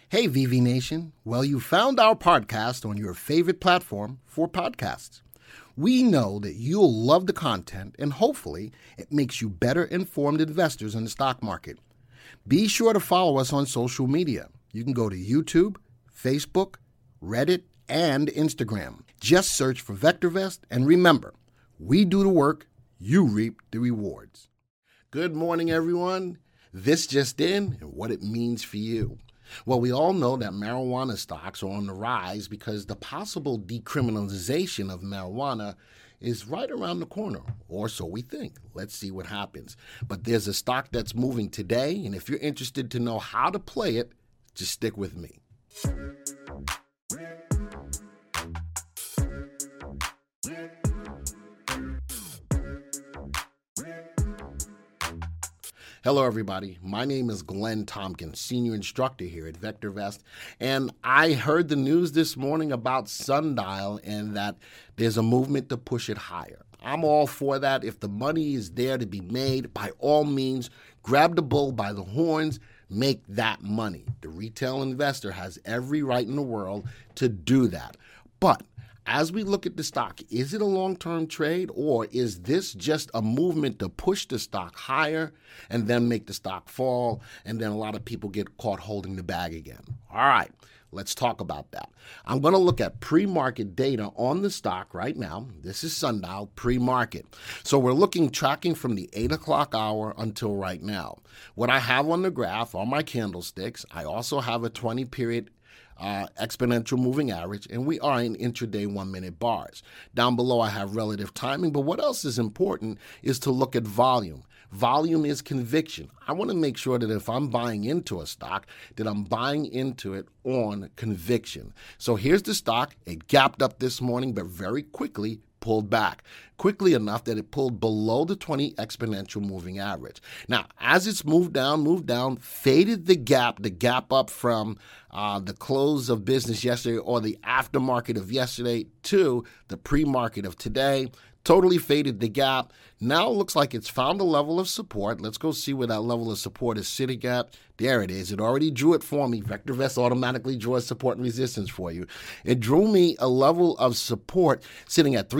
Hey, VV Nation. Well, you found our podcast on your favorite platform for podcasts. We know that you'll love the content and hopefully it makes you better informed investors in the stock market. Be sure to follow us on social media. You can go to YouTube, Facebook, Reddit, and Instagram. Just search for VectorVest and remember, we do the work, you reap the rewards. Good morning, everyone. This just in and what it means for you. Well, we all know that marijuana stocks are on the rise because the possible decriminalization of marijuana is right around the corner, or so we think. Let's see what happens. But there's a stock that's moving today, and if you're interested to know how to play it, just stick with me. Hello, everybody. My name is Glenn Tompkins, Senior Instructor here at VectorVest, and I heard the news this morning about Sundial and that there's a movement to push it higher. I'm all for that. If the money is there to be made, by all means, grab the bull by the horns, make that money. The retail investor has every right in the world to do that. But as we look at the stock, is it a long-term trade or is this just a movement to push the stock higher and then make the stock fall and then a lot of people get caught holding the bag again? All right, let's talk about that. I'm going to look at pre-market data on the stock right now. This is Sundial pre-market. So we're tracking from the 8 o'clock hour until right now. What I have on the graph are my candlesticks. I also have a 20-period exponential moving average, and we are in intraday 1-minute bars. Down below, I have relative timing, but what else is important is to look at volume. Volume is conviction. I want to make sure that if I'm buying into a stock, that I'm buying into it on conviction. So here's the stock. It gapped up this morning, but very quickly pulled back. Quickly enough that it pulled below the 20 exponential moving average. Now, as it's moved down, faded the gap up from the close of business yesterday or the aftermarket of yesterday to the pre-market of today. Totally faded the gap. Now it looks like it's found a level of support. Let's go see where that level of support is sitting at. There it is. It already drew it for me. VectorVest automatically draws support and resistance for you. It drew me a level of support sitting at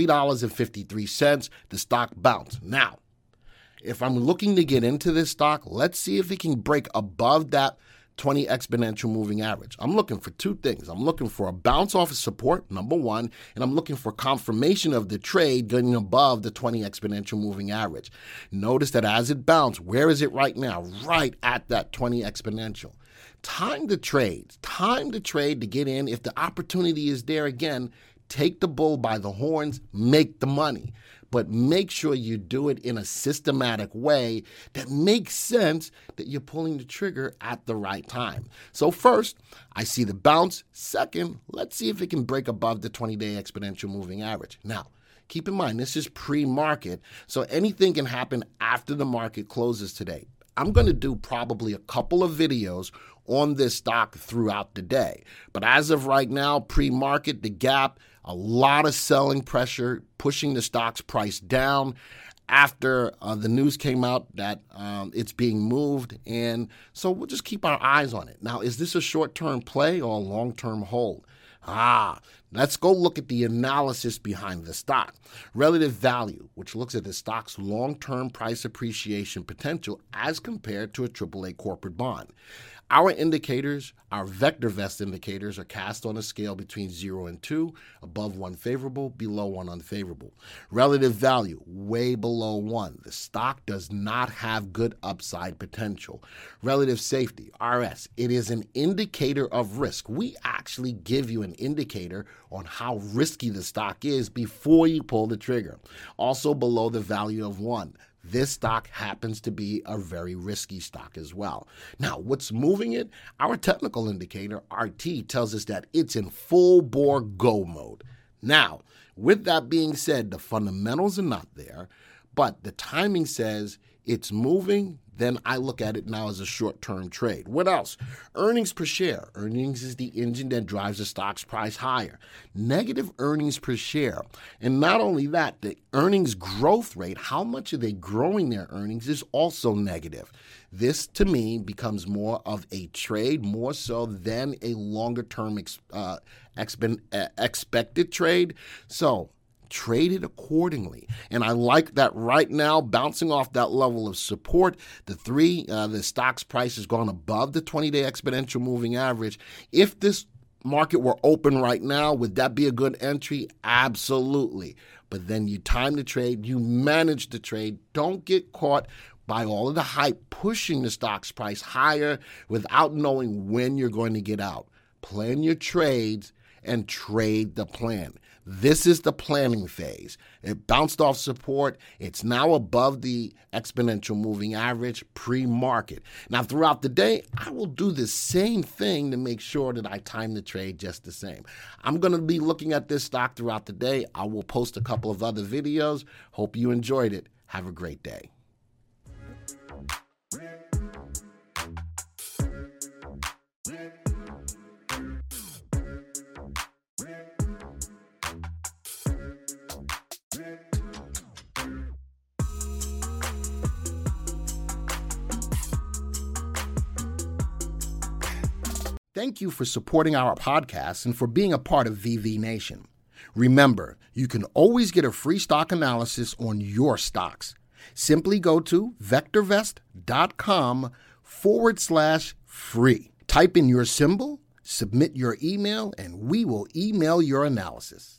$3.53. The stock bounced. Now, if I'm looking to get into this stock, let's see if it can break above that 20 exponential moving average. I'm looking for two things. I'm looking for a bounce off of support, number one, and I'm looking for confirmation of the trade getting above the 20 exponential moving average. Notice that as it bounced, where is it right now? Right at that 20 exponential. Time to trade to get in. If the opportunity is there again, take the bull by the horns, make the money. But make sure you do it in a systematic way that makes sense that you're pulling the trigger at the right time. So first, I see the bounce. Second, let's see if it can break above the 20-day exponential moving average. Now, keep in mind, this is pre-market, so anything can happen after the market closes today. I'm going to do probably a couple of videos on this stock throughout the day. But as of right now, pre-market, the gap, a lot of selling pressure, pushing the stock's price down after the news came out that it's being moved. And so we'll just keep our eyes on it. Now, is this a short-term play or a long-term hold? Let's go look at the analysis behind the stock. Relative value, which looks at the stock's long-term price appreciation potential as compared to a AAA corporate bond. Our indicators, our VectorVest indicators, are cast on a scale between 0 and 2, above 1 favorable, below 1 unfavorable. Relative value, way below 1. The stock does not have good upside potential. Relative safety, RS, it is an indicator of risk. We actually give you an indicator on how risky the stock is before you pull the trigger. Also below the value of 1. This stock happens to be a very risky stock as well. Now, what's moving it? Our technical indicator, RT, tells us that it's in full bore go mode. Now, with that being said, the fundamentals are not there, but the timing says it's moving. then I look at it now as a short-term trade. What else? Earnings per share. Earnings is the engine that drives the stock's price higher. Negative earnings per share. And not only that, the earnings growth rate, how much are they growing their earnings, is also negative. This, to me, becomes more of a trade, more so than a longer-term expected trade. So trade it accordingly. And I like that right now, bouncing off that level of support, the stock's price has gone above the 20-day exponential moving average. If this market were open right now, would that be a good entry? Absolutely. But then you time the trade, you manage the trade. Don't get caught by all of the hype pushing the stock's price higher without knowing when you're going to get out. Plan your trades and trade the plan. This is the planning phase. It bounced off support. It's now above the exponential moving average pre-market. Now, throughout the day, I will do the same thing to make sure that I time the trade just the same. I'm going to be looking at this stock throughout the day. I will post a couple of other videos. Hope you enjoyed it. Have a great day. Thank you for supporting our podcast and for being a part of VV Nation. Remember, you can always get a free stock analysis on your stocks. Simply go to vectorvest.com/free. Type in your symbol, submit your email, and we will email your analysis.